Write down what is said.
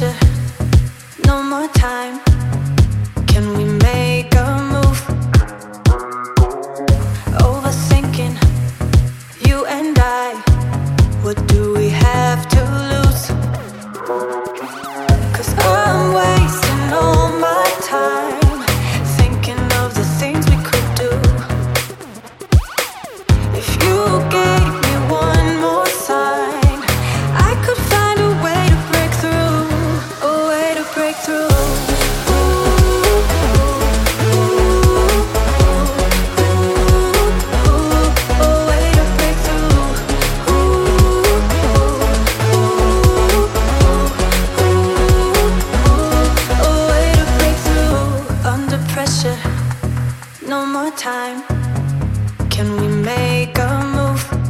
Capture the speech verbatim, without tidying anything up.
pressure, no more time. Can we make a move? Overthinking, you and I. What do we have to lose? Cause I'm wasting all my time thinking of the things we could do. If you gave me one more sign, I could find a way to break through, a way to break through. No more time. Can we make a move?